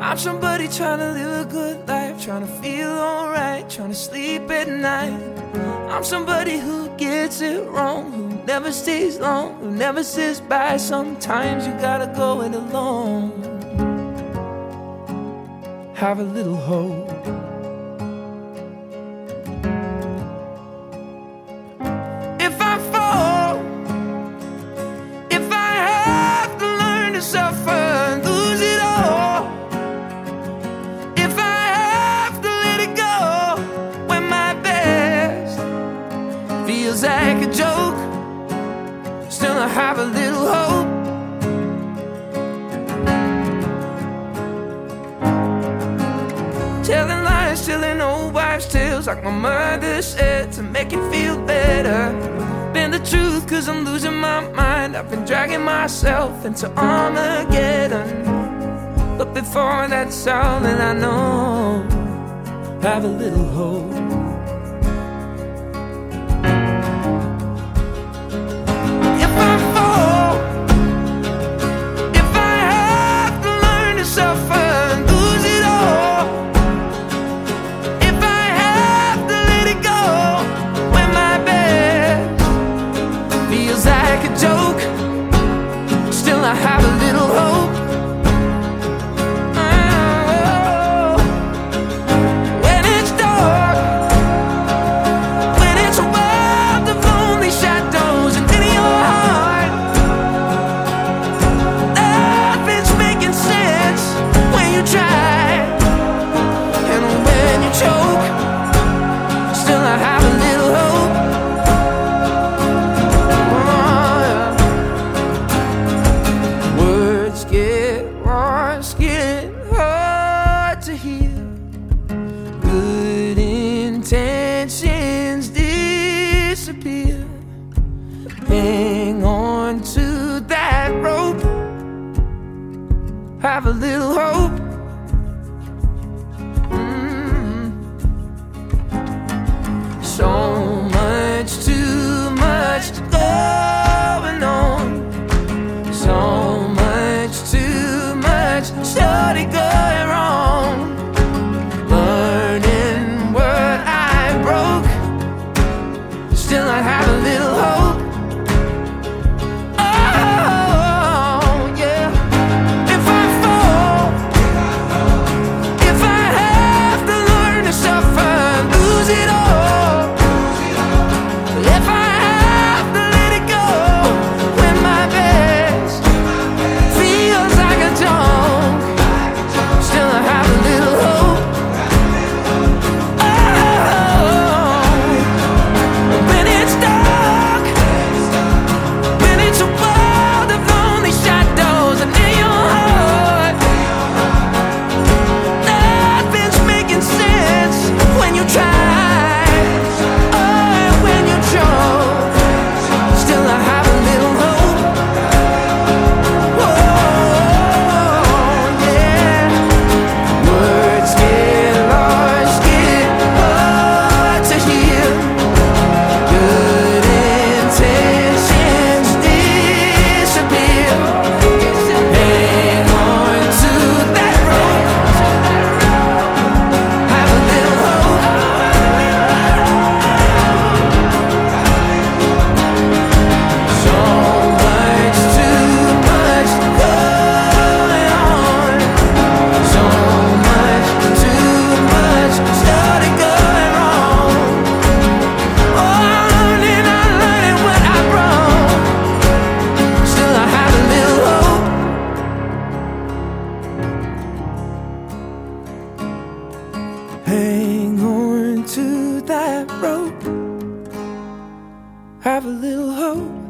I'm somebody trying to live a good life, trying to feel alright, trying to sleep at night. I'm somebody who gets it wrong, who never stays long, who never says bye. Sometimes you gotta go it alone. Have a little hope. If I fall, if I have to learn to suffer and lose it all, if I have to let it go when my best feels like a joke, still I have a little hope. Telling lies, telling old wives' tales, like my mother said, to make it feel better. Been the truth, cause I'm losing my mind. I've been dragging myself into Armageddon, but before that's all that I know, have a little hope. If I fall, if I have to learn to suffer and lose it all, if I have to let it go when my best feels like a joke, still I have a little hope. Oh, when it's dark, when it's a world of lonely shadows, and in your heart nothing's making sense when you try, and when you choke, still I have a little hope. Words get lost, get hard to hear. Good intentions disappear. Hang on to that rope. Have a little hope. So much, too much going on. So much, too much, started going wrong. Learning what I broke, still I have a little hope. Oh, yeah. If I fall, if I have to learn to suffer, lose it all, if I have to let it go when my best feels like a joke, still I have a little hope. Oh, when it's dark, when it's a world of lonely shadows, and in your heart nothing's making sense when you try, oh, when you choke, still I have a little hope. Whoa, yeah. Words get lost, get hard to hear. Good intentions disappear. Hang on to that rope. Have a little hope. So much, too much going on. So much, too much started going wrong. Oh, I'm learning what I broke. Still I have a little hope. Hang on to that rope. Have a little hope.